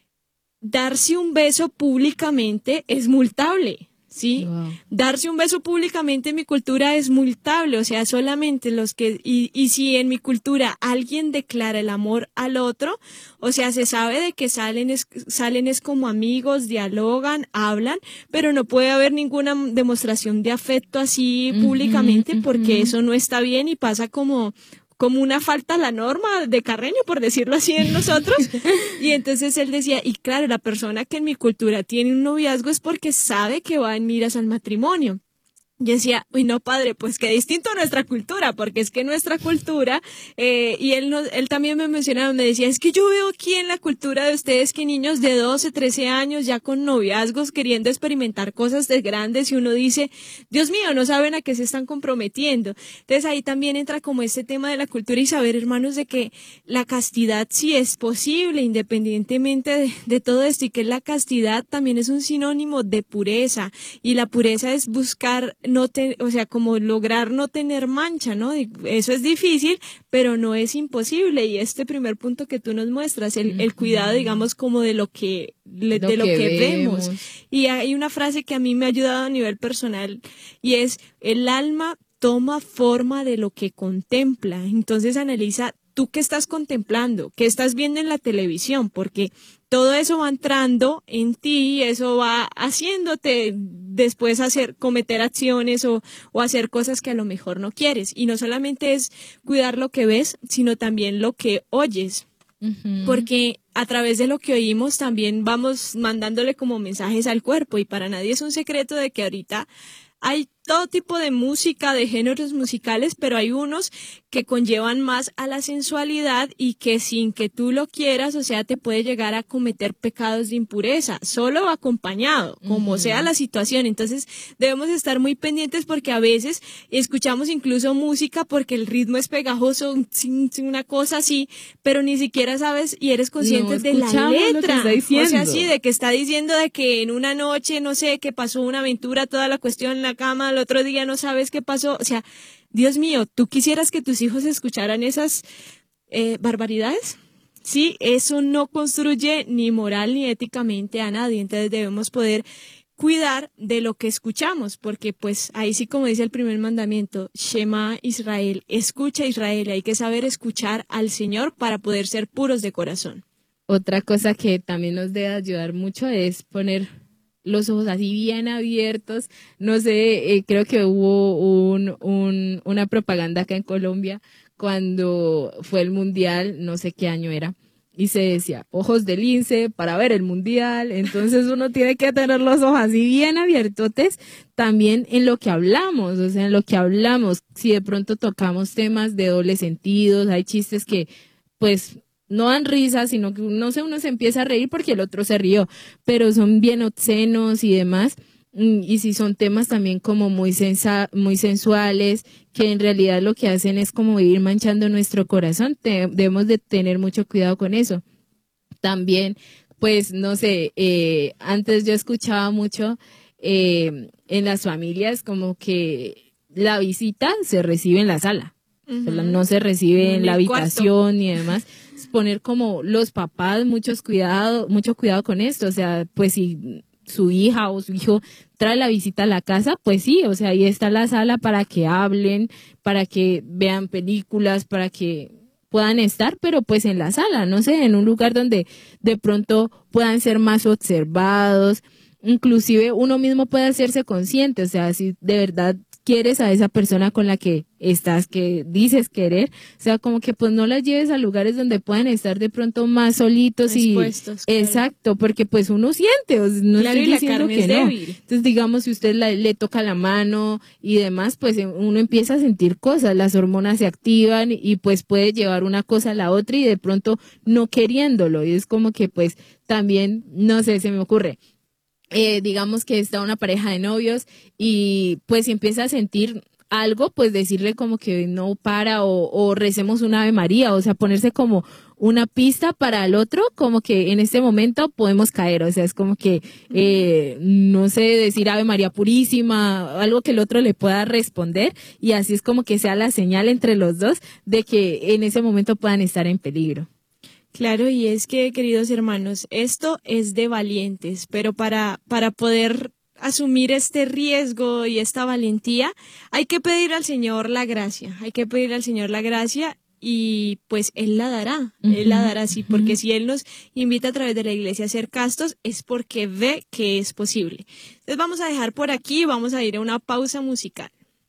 darse un beso públicamente es multable. ¿Sí? Wow. Darse un beso públicamente en mi cultura es multable, o sea, solamente los que, y, y si en mi cultura alguien declara el amor al otro, o sea, se sabe de que salen es, salen es como amigos, dialogan, hablan, pero no puede haber ninguna demostración de afecto así uh-huh, públicamente uh-huh. porque eso no está bien y pasa como como una falta a la norma de Carreño, por decirlo así en nosotros. Y entonces él decía, y claro, la persona que en mi cultura tiene un noviazgo es porque sabe que va en miras al matrimonio. Yo decía, uy, no, padre, pues qué distinto a nuestra cultura, porque es que nuestra cultura, eh, y él no, él también me mencionaba, me decía, es que yo veo aquí en la cultura de ustedes que niños de doce, trece años ya con noviazgos queriendo experimentar cosas de grandes y uno dice, Dios mío, no saben a qué se están comprometiendo. Entonces ahí también entra como este tema de la cultura y saber, hermanos, de que la castidad sí es posible independientemente de, de todo esto y que la castidad también es un sinónimo de pureza y la pureza es buscar no te, o sea, como lograr no tener mancha, ¿no? Eso es difícil, pero no es imposible. Y este primer punto que tú nos muestras, el, el cuidado, digamos, como de lo que, de lo, lo que, que vemos. vemos. Y hay una frase que a mí me ha ayudado a nivel personal y es, el alma toma forma de lo que contempla. Entonces analiza tú qué estás contemplando, qué estás viendo en la televisión, porque todo eso va entrando en ti y eso va haciéndote después hacer, cometer acciones o, o hacer cosas que a lo mejor no quieres. Y no solamente es cuidar lo que ves, sino también lo que oyes. Uh-huh. Porque a través de lo que oímos también vamos mandándole como mensajes al cuerpo y para nadie es un secreto de que ahorita hay todo tipo de música, de géneros musicales, pero hay unos que conllevan más a la sensualidad y que sin que tú lo quieras, o sea, te puede llegar a cometer pecados de impureza, solo o acompañado, como uh-huh. sea la situación. Entonces, debemos estar muy pendientes porque a veces escuchamos incluso música porque el ritmo es pegajoso, una cosa así, pero ni siquiera sabes y eres consciente no, de la letra. O sea, sí, de que está diciendo de que en una noche, no sé, que pasó una aventura, toda la cuestión en la cama, el otro día no sabes qué pasó. O sea, Dios mío, ¿tú quisieras que tus hijos escucharan esas eh, barbaridades? Sí, eso no construye ni moral ni éticamente a nadie. Entonces debemos poder cuidar de lo que escuchamos, porque pues ahí sí, como dice el primer mandamiento, Shema Israel, escucha Israel, hay que saber escuchar al Señor para poder ser puros de corazón. Otra cosa que también nos debe ayudar mucho es poner los ojos así bien abiertos. No sé, eh, creo que hubo un, un, una propaganda acá en Colombia cuando fue el mundial, no sé qué año era, y se decía, ojos de lince para ver el mundial. Entonces uno tiene que tener los ojos así bien abiertotes también en lo que hablamos, o sea, en lo que hablamos. Si de pronto tocamos temas de doble sentido, hay chistes que pues no dan risa, sino que no sé, uno se empieza a reír porque el otro se rió, pero son bien obscenos y demás. Y si son temas también como muy sensa, muy sensuales, que en realidad lo que hacen es como ir manchando nuestro corazón, te, debemos de tener mucho cuidado con eso. También, pues, no sé, eh, antes yo escuchaba mucho eh, en las familias como que la visita se recibe en la sala, uh-huh. o sea, no se recibe en, en la habitación ni demás. Poner como los papás muchos cuidado, mucho cuidado con esto, o sea, pues si su hija o su hijo trae la visita a la casa, pues sí, o sea, ahí está la sala para que hablen, para que vean películas, para que puedan estar, pero pues en la sala, no sé, en un lugar donde de pronto puedan ser más observados, inclusive uno mismo puede hacerse consciente, o sea, si de verdad quieres a esa persona con la que estás, que dices querer, o sea, como que pues no las lleves a lugares donde puedan estar de pronto más solitos y Expuestos, claro. Exacto, porque pues uno siente, o sea, no Claro, estoy y la diciendo carne que es no. débil. Entonces, digamos, si usted la- le toca la mano y demás, pues eh, uno empieza a sentir cosas, las hormonas se activan y pues puede llevar una cosa a la otra y de pronto no queriéndolo, y es como que pues también, no sé, se me ocurre. Eh, digamos que está una pareja de novios y pues si empieza a sentir algo, pues decirle como que no para o, o recemos un Ave María, o sea, ponerse como una pista para el otro, como que en este momento podemos caer, o sea, es como que, eh, no sé, decir Ave María Purísima, algo que el otro le pueda responder y así es como que sea la señal entre los dos de que en ese momento puedan estar en peligro. Claro, y es que, queridos hermanos, esto es de valientes, pero para, para poder asumir este riesgo y esta valentía, hay que pedir al Señor la gracia, hay que pedir al Señor la gracia y pues Él la dará, uh-huh, Él la dará, sí, porque uh-huh. si Él nos invita a través de la iglesia a ser castos es porque ve que es posible. Entonces vamos a dejar por aquí, vamos a ir a una pausa musical.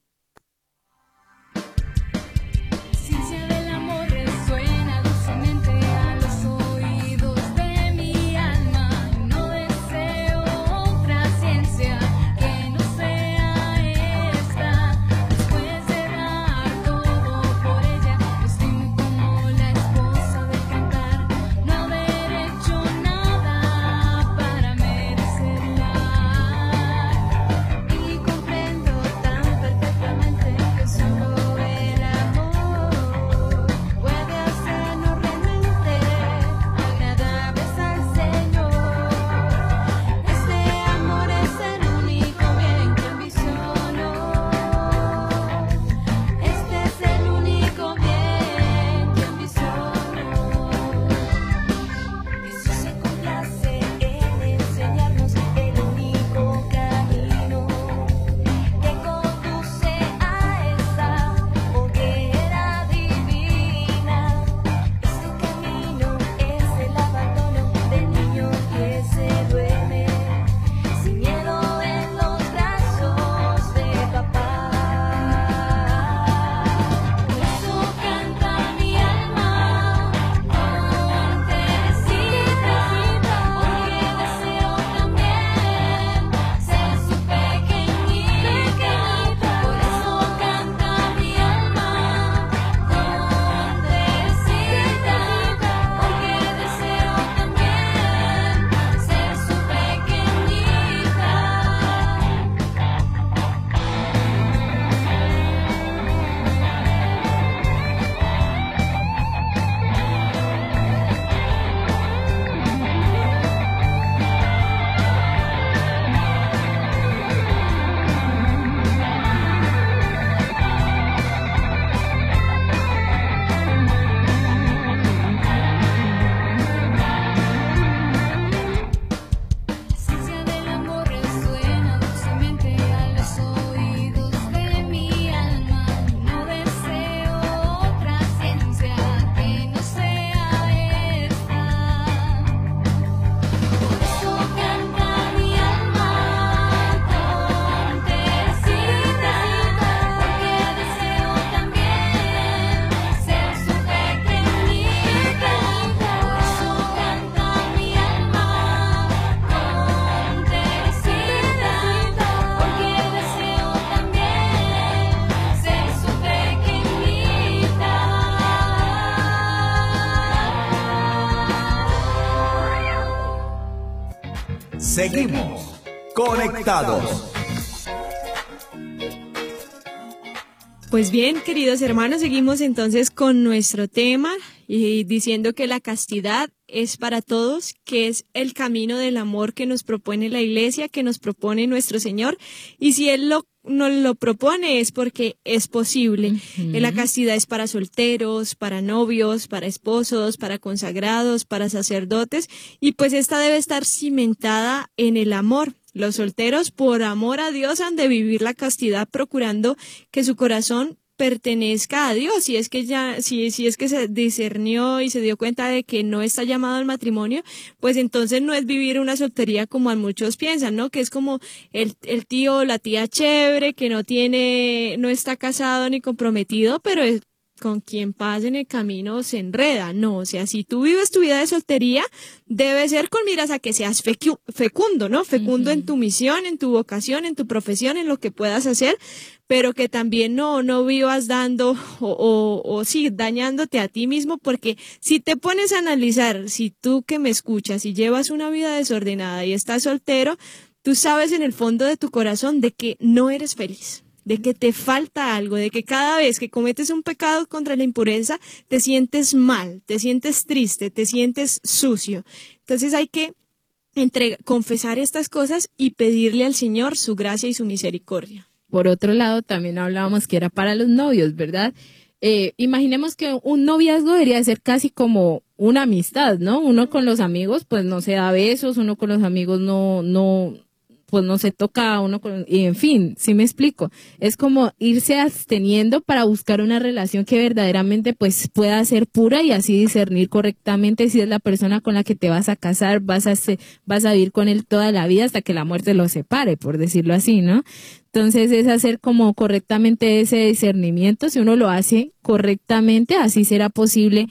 Seguimos conectados. Pues bien, queridos hermanos, seguimos entonces con nuestro tema y diciendo que la castidad es para todos, que es el camino del amor que nos propone la iglesia, que nos propone nuestro Señor, y si Él lo, nos lo propone es porque es posible. Uh-huh. La castidad es para solteros, para novios, para esposos, para consagrados, para sacerdotes, y pues esta debe estar cimentada en el amor. Los solteros, por amor a Dios, han de vivir la castidad procurando que su corazón pertenezca a Dios. Si es que ya, si, si es que se discernió y se dio cuenta de que no está llamado al matrimonio, pues entonces no es vivir una soltería como a muchos piensan, ¿no? Que es como el, el tío o la tía chévere que no tiene, no está casado ni comprometido, pero es, con quien pasa en el camino se enreda. No, o sea, si tú vives tu vida de soltería, debe ser con miras a que seas fecu- fecundo, ¿no? Fecundo uh-huh. en tu misión, en tu vocación, en tu profesión, en lo que puedas hacer, pero que también no, no vivas dando o, o, o sí, dañándote a ti mismo, porque si te pones a analizar, si tú que me escuchas y llevas una vida desordenada y estás soltero, tú sabes en el fondo de tu corazón de que no eres feliz, de que te falta algo, de que cada vez que cometes un pecado contra la impureza, te sientes mal, te sientes triste, te sientes sucio. Entonces hay que entregar, confesar estas cosas y pedirle al Señor su gracia y su misericordia. Por otro lado, también hablábamos que era para los novios, ¿verdad? Eh, imaginemos que un noviazgo debería ser casi como una amistad, ¿no? Uno con los amigos, pues no se da besos, uno con los amigos no, no, pues no se toca, uno con, y en fin, ¿sí me explico? Es como irse absteniendo para buscar una relación que verdaderamente pues pueda ser pura y así discernir correctamente si es la persona con la que te vas a casar, vas a ser, vas a vivir con él toda la vida hasta que la muerte los separe, por decirlo así, ¿no? Entonces es hacer como correctamente ese discernimiento. Si uno lo hace correctamente, así será posible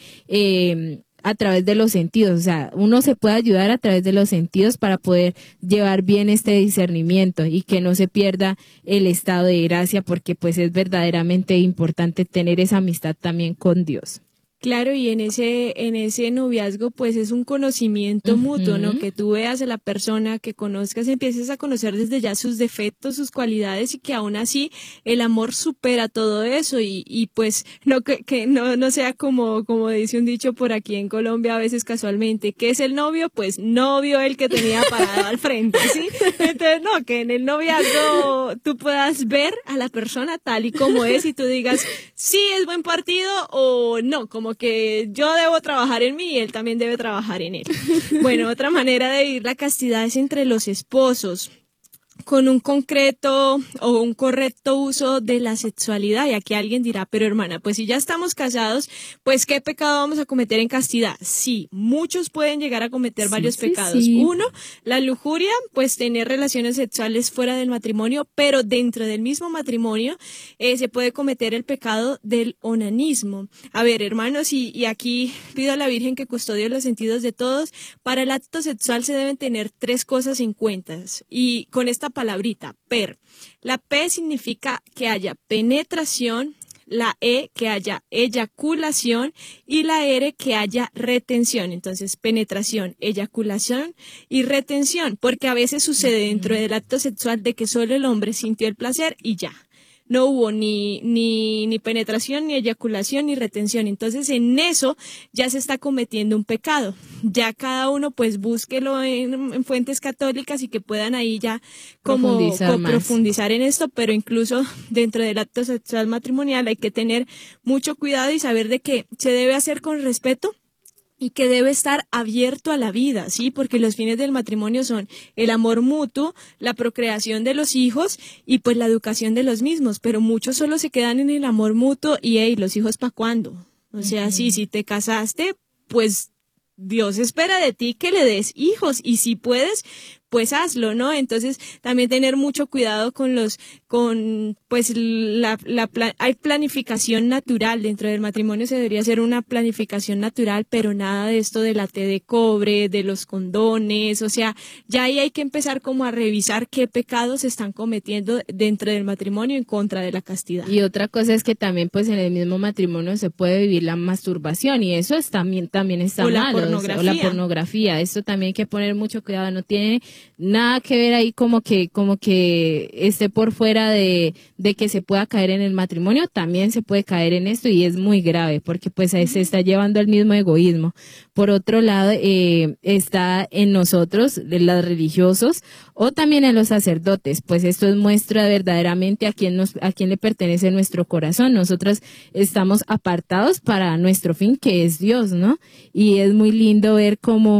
eh, a través de los sentidos. O sea, uno se puede ayudar a través de los sentidos para poder llevar bien este discernimiento y que no se pierda el estado de gracia, porque pues es verdaderamente importante tener esa amistad también con Dios. Claro, y en ese, en ese noviazgo, pues es un conocimiento uh-huh. mutuo, ¿no? Que tú veas a la persona, que conozcas, empieces a conocer desde ya sus defectos, sus cualidades, y que aún así el amor supera todo eso, y, y pues no que, que no, no sea como, como dice un dicho por aquí en Colombia a veces casualmente, ¿qué es el novio? Pues novio el que tenía parado al frente, ¿sí? Entonces, no, que en el noviazgo tú puedas ver a la persona tal y como es y tú digas, sí, es buen partido, o no, como que yo debo trabajar en mí y él también debe trabajar en él. Bueno, otra manera de vivir la castidad es entre los esposos, con un concreto o un correcto uso de la sexualidad. Y aquí alguien dirá, pero hermana, pues si ya estamos casados, pues ¿qué pecado vamos a cometer en castidad? Sí, muchos pueden llegar a cometer sí, varios sí, pecados. Sí. Uno, la lujuria, pues tener relaciones sexuales fuera del matrimonio, pero dentro del mismo matrimonio eh, se puede cometer el pecado del onanismo. A ver, hermanos, y, y aquí pido a la Virgen que custodie los sentidos de todos. Para el acto sexual se deben tener tres cosas en cuenta, y con esta palabrita, per. La P significa que haya penetración, la E que haya eyaculación y la R que haya retención. Entonces, penetración, eyaculación y retención, porque a veces sucede dentro del acto sexual de que solo el hombre sintió el placer y ya. No hubo ni, ni, ni penetración, ni eyaculación, ni retención. Entonces, en eso ya se está cometiendo un pecado. Ya cada uno, pues, búsquelo en, en fuentes católicas y que puedan ahí ya como profundizar, co- profundizar en esto. Pero incluso dentro del acto sexual matrimonial hay que tener mucho cuidado y saber de que se debe hacer con respeto y que debe estar abierto a la vida, ¿sí? Porque los fines del matrimonio son el amor mutuo, la procreación de los hijos y pues la educación de los mismos, pero muchos solo se quedan en el amor mutuo y, hey, ¿los hijos para cuándo? O sea, uh-huh. sí, si te casaste, pues Dios espera de ti que le des hijos y si puedes, pues hazlo, ¿no? Entonces, también tener mucho cuidado con los, con, pues, la, la, hay planificación natural. Dentro del matrimonio se debería hacer una planificación natural, pero nada de esto de la té de cobre, de los condones, o sea, ya ahí hay que empezar como a revisar qué pecados se están cometiendo dentro del matrimonio en contra de la castidad. Y otra cosa es que también, pues, en el mismo matrimonio se puede vivir la masturbación y eso es también, también está o la mal. Pornografía. O la pornografía. Esto también hay que poner mucho cuidado, no tiene nada que ver ahí como que como que esté por fuera de, de que se pueda caer en el matrimonio, también se puede caer en esto y es muy grave porque pues ahí se está llevando el mismo egoísmo. Por otro lado, eh, está en nosotros, en los religiosos o también en los sacerdotes, pues esto es muestra verdaderamente a quién nos, a quién le pertenece nuestro corazón. Nosotros estamos apartados para nuestro fin que es Dios, ¿no? Y es muy lindo ver cómo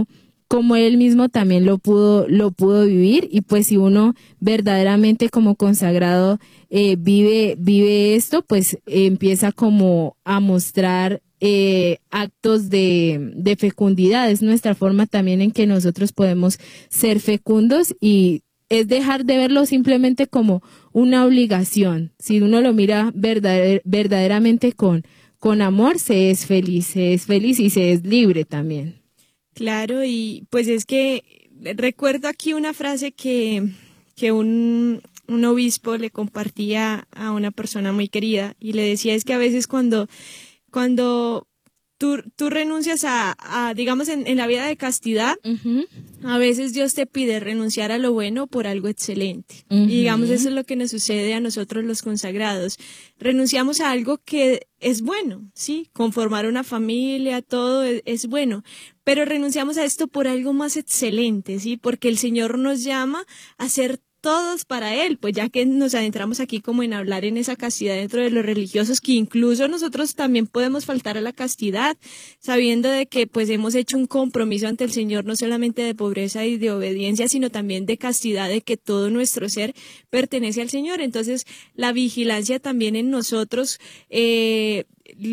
como él mismo también lo pudo, lo pudo vivir. Y pues si uno verdaderamente como consagrado eh, vive, vive esto, pues eh, empieza como a mostrar eh, actos de, de fecundidad. Es nuestra forma también en que nosotros podemos ser fecundos, y es dejar de verlo simplemente como una obligación. Si uno lo mira verdader, verdaderamente con, con amor, se es feliz, se es feliz y se es libre también. Claro, y pues es que recuerdo aquí una frase que, que un, un obispo le compartía a una persona muy querida, y le decía es que a veces cuando, cuando tú, tú renuncias a, a digamos, en, en la vida de castidad, uh-huh. a veces Dios te pide renunciar a lo bueno por algo excelente. Uh-huh. Y digamos, eso es lo que nos sucede a nosotros los consagrados. Renunciamos a algo que es bueno, ¿sí? Conformar una familia, todo es, es bueno. Pero renunciamos a esto por algo más excelente, ¿sí? Porque el Señor nos llama a ser todos para Él, pues ya que nos adentramos aquí como en hablar en esa castidad dentro de los religiosos, que incluso nosotros también podemos faltar a la castidad, sabiendo de que pues hemos hecho un compromiso ante el Señor, no solamente de pobreza y de obediencia, sino también de castidad, de que todo nuestro ser pertenece al Señor. Entonces, la vigilancia también en nosotros, eh,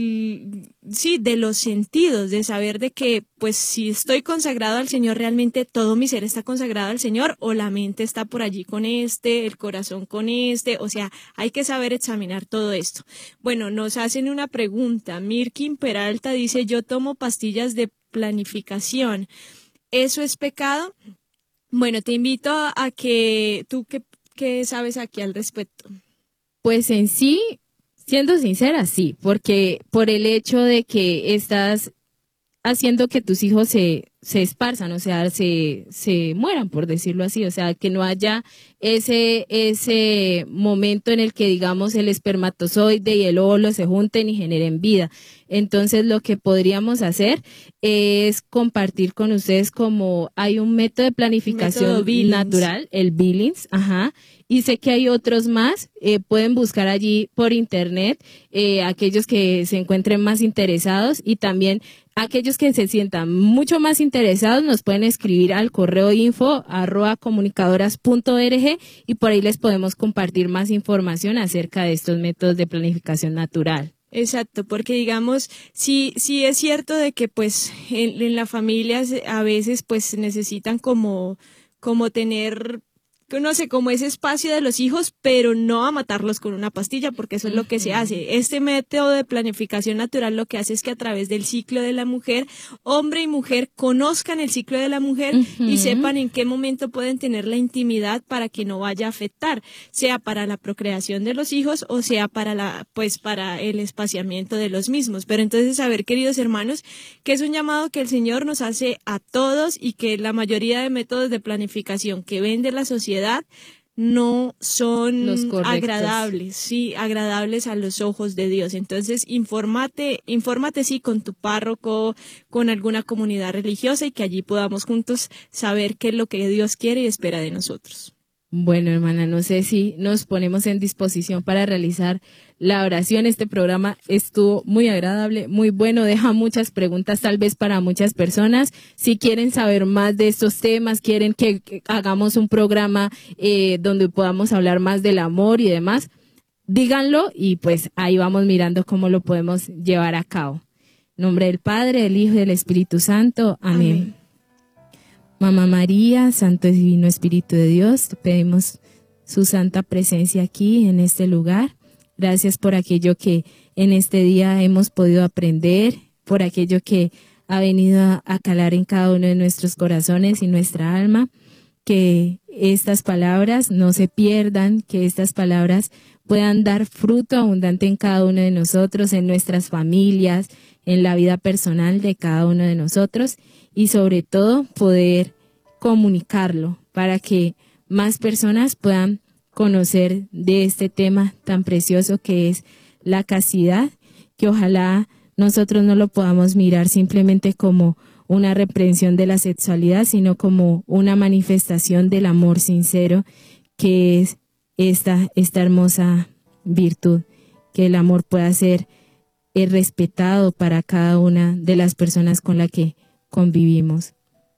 sí, de los sentidos, de saber de que pues si estoy consagrado al Señor, realmente todo mi ser está consagrado al Señor, o la mente está por allí con este, el corazón con este, o sea, hay que saber examinar todo esto. Bueno, nos hacen una pregunta. Mirkin Peralta dice, yo tomo pastillas de planificación, ¿eso es pecado? Bueno, te invito a que tú, ¿qué, qué sabes aquí al respecto? Pues en sí, siendo sincera, sí, porque por el hecho de que estás haciendo que tus hijos se, se esparzan, o sea, se, se mueran, por decirlo así, o sea, que no haya ese, ese momento en el que, digamos, el espermatozoide y el óvulo se junten y generen vida. Entonces, lo que podríamos hacer es compartir con ustedes como hay un método de planificación natural, el Billings, ajá, y sé que hay otros más, eh, pueden buscar allí por internet, eh, aquellos que se encuentren más interesados, y también aquellos que se sientan mucho más interesados nos pueden escribir al correo info arroba comunicadoras punto org, y por ahí les podemos compartir más información acerca de estos métodos de planificación natural. Exacto, porque digamos, sí, sí es cierto de que pues en, en las familias a veces pues necesitan como, como tener, no sé, como ese espacio de los hijos, pero no a matarlos con una pastilla, porque eso es lo que se hace. Este método de planificación natural lo que hace es que a través del ciclo de la mujer, hombre y mujer conozcan el ciclo de la mujer uh-huh. y sepan en qué momento pueden tener la intimidad para que no vaya a afectar, sea para la procreación de los hijos o sea para la, pues para el espaciamiento de los mismos. Pero entonces saber, queridos hermanos, que es un llamado que el Señor nos hace a todos, y que la mayoría de métodos de planificación que vende la sociedad no son agradables, sí, agradables a los ojos de Dios. Entonces, infórmate, infórmate sí con tu párroco, con alguna comunidad religiosa, y que allí podamos juntos saber qué es lo que Dios quiere y espera de nosotros. Bueno, hermana, no sé si nos ponemos en disposición para realizar la oración. Este programa estuvo muy agradable, muy bueno, deja muchas preguntas tal vez para muchas personas. Si quieren saber más de estos temas, quieren que, que hagamos un programa eh, donde podamos hablar más del amor y demás, díganlo, y pues ahí vamos mirando cómo lo podemos llevar a cabo. En nombre del Padre, del Hijo y del Espíritu Santo. Amén. Amén. Mamá María, Santo y Divino Espíritu de Dios, te pedimos su santa presencia aquí en este lugar. Gracias por aquello que en este día hemos podido aprender, por aquello que ha venido a, a calar en cada uno de nuestros corazones y nuestra alma. Que estas palabras no se pierdan, que estas palabras puedan dar fruto abundante en cada uno de nosotros, en nuestras familias, en la vida personal de cada uno de nosotros, y sobre todo poder comunicarlo para que más personas puedan conocer de este tema tan precioso que es la castidad, que ojalá nosotros no lo podamos mirar simplemente como una reprensión de la sexualidad, sino como una manifestación del amor sincero, que es esta, esta hermosa virtud, que el amor pueda ser el respetado para cada una de las personas con las que convivimos.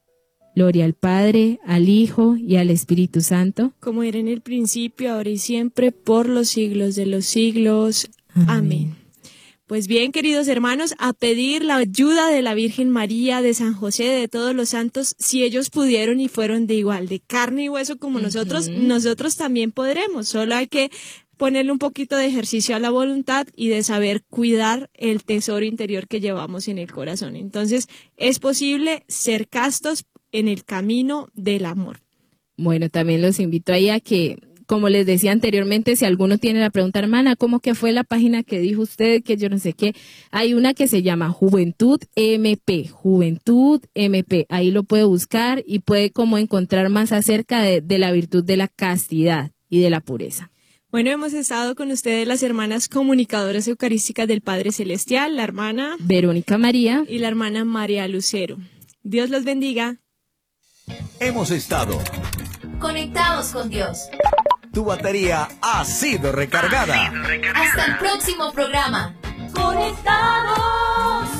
Gloria al Padre, al Hijo y al Espíritu Santo. Como era en el principio, ahora y siempre, por los siglos de los siglos. Amén. Amén. Pues bien, queridos hermanos, a pedir la ayuda de la Virgen María, de San José, de todos los santos, si ellos pudieron y fueron de igual, de carne y hueso como uh-huh. nosotros, nosotros también podremos. Solo hay que ponerle un poquito de ejercicio a la voluntad y de saber cuidar el tesoro interior que llevamos en el corazón. Entonces, es posible ser castos en el camino del amor. Bueno, también los invito ahí a que, como les decía anteriormente, si alguno tiene la pregunta, hermana, ¿cómo que fue la página que dijo usted? Que yo no sé qué. Hay una que se llama Juventud M P, Juventud M P. Ahí lo puede buscar y puede como encontrar más acerca de, de la virtud de la castidad y de la pureza. Bueno, hemos estado con ustedes las hermanas comunicadoras eucarísticas del Padre Celestial, la hermana Verónica María y la hermana María Lucero. Dios los bendiga. Hemos estado conectados con Dios. Tu batería ha sido recargada. Ha sido recargada. Hasta el próximo programa. Conectados.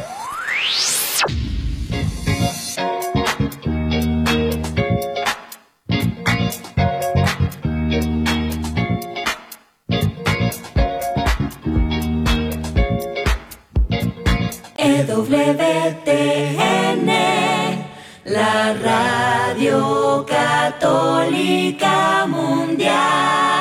E W T N, la Radio Católica Mundial.